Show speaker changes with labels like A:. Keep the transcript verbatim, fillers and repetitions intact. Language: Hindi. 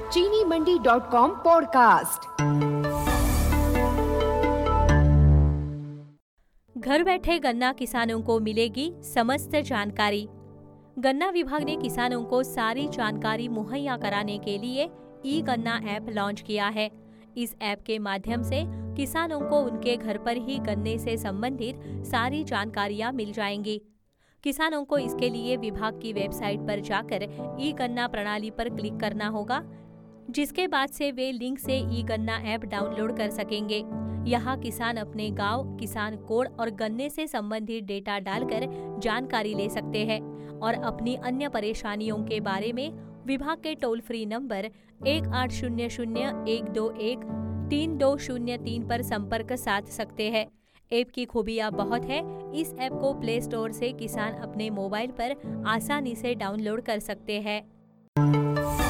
A: चीनी मंडी डॉट कॉम पॉडकास्ट।
B: घर बैठे गन्ना किसानों को मिलेगी समस्त जानकारी। गन्ना विभाग ने किसानों को सारी जानकारी मुहैया कराने के लिए ई गन्ना ऐप लॉन्च किया है। इस ऐप के माध्यम से किसानों को उनके घर पर ही गन्ने से संबंधित सारी जानकारियां मिल जाएंगी। किसानों को इसके लिए विभाग की वेबसाइट पर जाकर ई गन्ना प्रणाली पर क्लिक करना होगा, जिसके बाद से वे लिंक से ई गन्ना ऐप डाउनलोड कर सकेंगे। यहाँ किसान अपने गांव, किसान कोड और गन्ने से संबंधित डेटा डालकर जानकारी ले सकते हैं और अपनी अन्य परेशानियों के बारे में विभाग के टोल फ्री नंबर एक आठ शून्य शून्य एक दो एक तीन दो शून्य तीन पर संपर्क साध सकते हैं। ऐप की खूबियां बहुत है। इस ऐप को प्ले स्टोर से किसान अपने मोबाइल पर आसानी से डाउनलोड कर सकते हैं।